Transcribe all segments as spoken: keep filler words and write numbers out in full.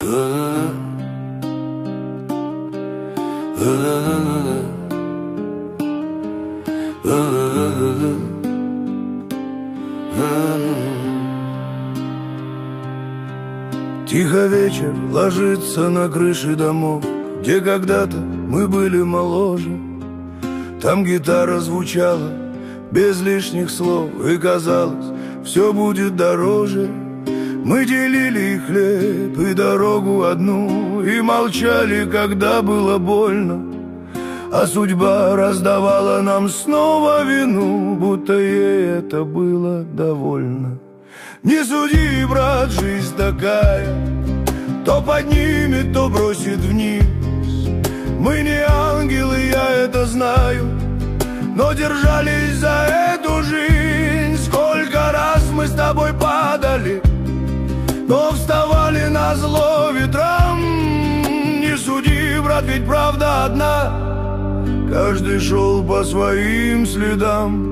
Тихо вечер ложится на крыши домов, где когда-то мы были моложе. Там гитара звучала без лишних слов, и казалось, все будет дороже. Мы делили и хлеб, и дорогу одну, и молчали, когда было больно. А судьба раздавала нам снова вину, будто ей это было довольно. Не суди, брат, жизнь такая, то поднимет, то бросит вниз. Мы не ангелы, я это знаю, но держались за эту жизнь. Сколько раз мы с тобой падали, но вставали назло ветрам. Не суди, брат, ведь правда одна, каждый шел по своим следам.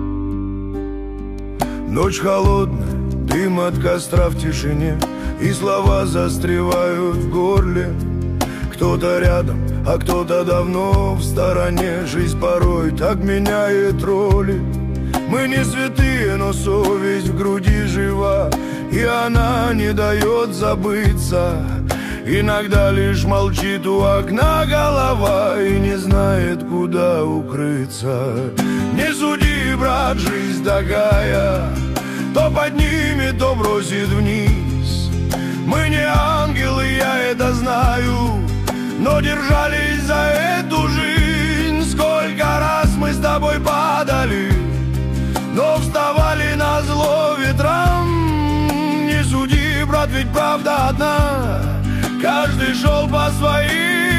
Ночь холодная, дым от костра в тишине, и слова застревают в горле. Кто-то рядом, а кто-то давно в стороне. Жизнь порой так меняет роли. Мы не святые, но совесть в груди жива, и она не дает забыться. Иногда лишь молчит у окна голова и не знает, куда укрыться. Не суди, брат, жизнь такая, то поднимет, то бросит вниз. Мы не ангелы, я это знаю, но держались за эту жизнь. Сколько раз мы с тобой падали, но вставали назло ветрам. Не суди, брат, ведь правда одна, каждый шел по своим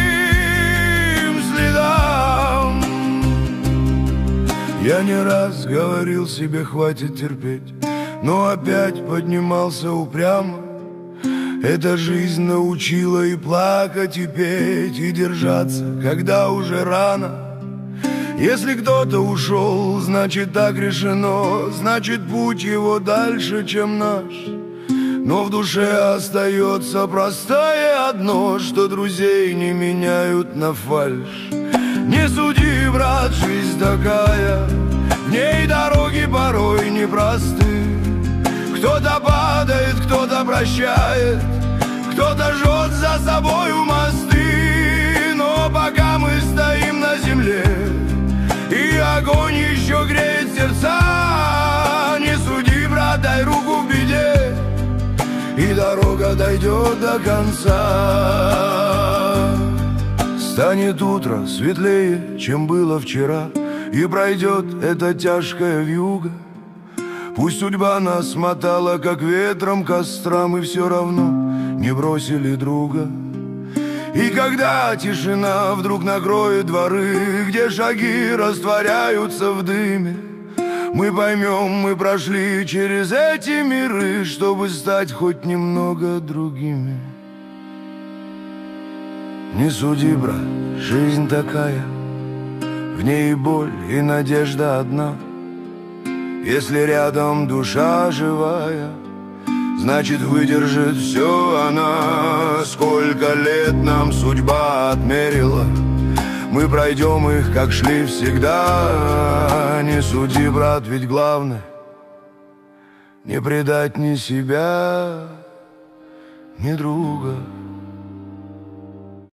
следам. Я не раз говорил себе, хватит терпеть, но опять поднимался упрямо. Эта жизнь научила и плакать, и петь, и держаться, когда уже рано. Если кто-то ушел, значит так решено, значит путь его дальше, чем наш. Но в душе остается простое одно, что друзей не меняют на фальшь. Не суди, брат, жизнь такая, в ней дороги порой непросты. Кто-то падает, кто-то прощает, кто-то жжет за собою мосты. Но пока мы стоим на земле, и огонь еще греет сердца, не суди, брат, дай руку в беде, и дорога дойдет до конца. Станет утро светлее, чем было вчера, и пройдет эта тяжкая вьюга. Пусть судьба нас мотала, как ветром костра, мы все равно не бросили друга. И когда тишина вдруг накроет дворы, где шаги растворяются в дыме, мы поймем, мы прошли через эти миры, чтобы стать хоть немного другими. Не суди, брат, жизнь такая, в ней и боль, и надежда одна. Если рядом душа живая, значит выдержит все она. Сколько лет нам судьба отмерила, мы пройдем их, как шли всегда. Не суди, брат, ведь главное не предать ни себя, ни друга.